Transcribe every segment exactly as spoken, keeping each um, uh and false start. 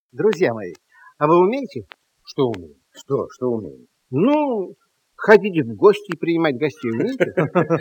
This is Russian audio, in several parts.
Друзья мои, а вы умеете? Что умеем? Что? Что умеем? Ну, ходить в гости и принимать гостей умеете?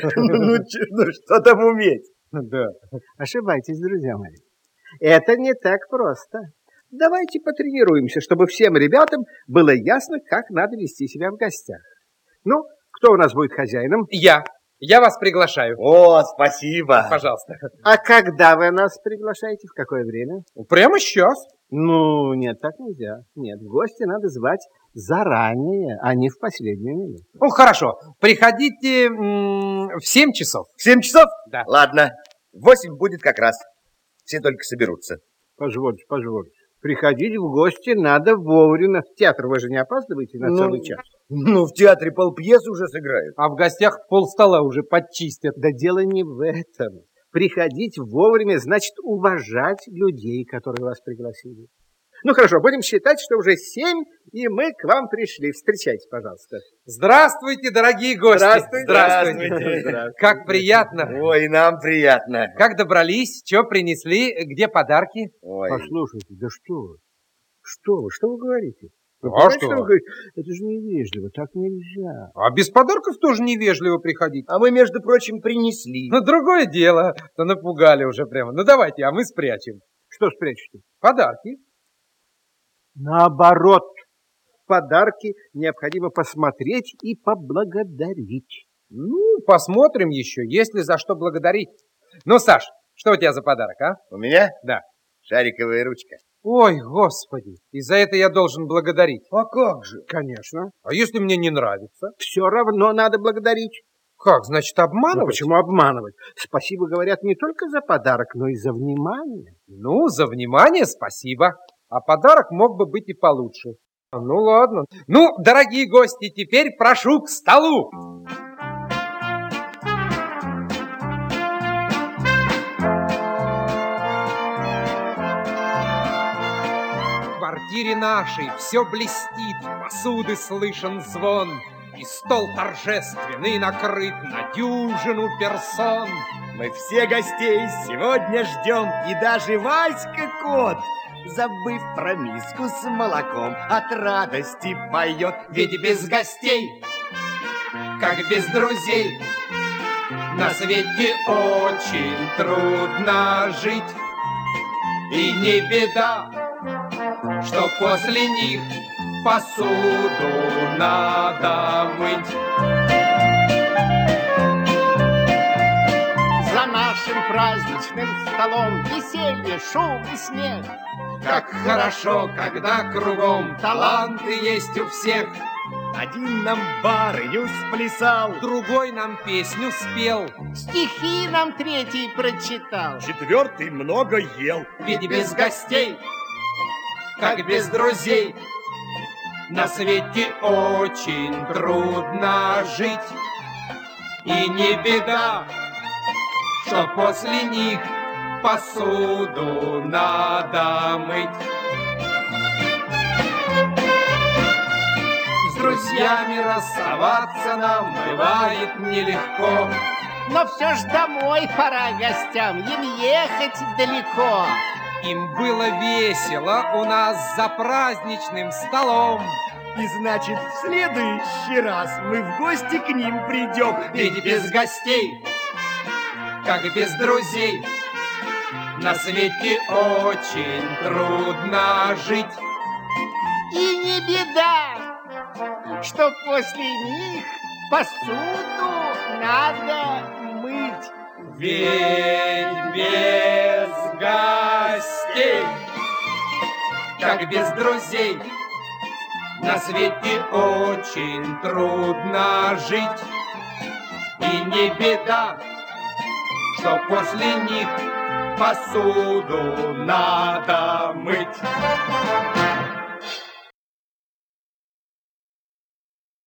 Ну, что там уметь? Да. Ошибаетесь, друзья мои. Это не так просто. Давайте потренируемся, чтобы всем ребятам было ясно, как надо вести себя в гостях. Ну, кто у нас будет хозяином? Я. Я вас приглашаю. О, спасибо. Пожалуйста. А когда вы нас приглашаете? В какое время? Прямо сейчас. Ну, нет, так нельзя. Нет, гости надо звать заранее, а не в последнюю минуту. Ну, хорошо. Приходите м, в семь часов. В семь часов? Да. Ладно. В восемь будет как раз. Все только соберутся. Позвольте, позвольте. Приходить в гости надо вовремя. В театр вы же не опаздываете на Ну, целый час? Ну, в театре полпьес уже сыграют. А в гостях полстола уже подчистят. Да дело не в этом. Приходить вовремя значит уважать людей, которые вас пригласили. Ну хорошо, будем считать, что уже семь, и мы к вам пришли. Встречайте, пожалуйста. Здравствуйте, дорогие гости. Здравствуйте. Здравствуйте. Здравствуйте. Как приятно. Ой, нам приятно. Как добрались? Что принесли? Где подарки? Ой. Послушайте, да что вы? Что вы? Что вы говорите? Вы А понимаете, что? вы говорите? Это же невежливо, так нельзя. А без подарков тоже невежливо приходить. А мы, между прочим, принесли. Ну, другое дело. То напугали уже прямо. Ну, давайте, а мы спрячем. Что спрячете? Подарки. Наоборот, подарки необходимо посмотреть и поблагодарить. Ну, посмотрим еще, есть ли за что благодарить. Ну, Саш, что у тебя за подарок, а? У меня? Да. Шариковая ручка. Ой, господи, и за это я должен благодарить. А как же? Конечно. А если мне не нравится? Все равно надо благодарить. Как, значит, Ну, обманывать? почему обманывать? Спасибо говорят не только за подарок, но и за внимание. Ну, за внимание спасибо. А подарок мог бы быть и получше. Ну, ладно. Ну, дорогие гости, теперь прошу к столу. В квартире нашей все блестит, посуды слышен звон, и стол торжественный накрыт на дюжину персон. Мы все гостей сегодня ждем, и даже Васька кот, забыв про миску с молоком, от радости поет. Ведь без гостей, как без друзей, на свете очень трудно жить. И не беда, что после них посуду надо мыть. За нашим праздничным столом веселье, шум и смех. Как хорошо, когда кругом таланты есть у всех. Один нам барыню сплясал, Другой нам песню спел. Стихи нам третий прочитал. четвертый много ел. Ведь без гостей, как без друзей, на свете очень трудно жить. И не беда, что после них посуду надо мыть. С друзьями расставаться нам бывает нелегко. Но все ж домой пора гостям, им ехать далеко. Им было весело у нас за праздничным столом. И значит, в следующий раз мы в гости к ним придем. Ведь без гостей, как без друзей, на свете очень трудно жить. И не беда, что после них посуду надо мыть. Ведь без гостей, как без друзей, на свете очень трудно жить. И не беда, что после них посуду надо мыть.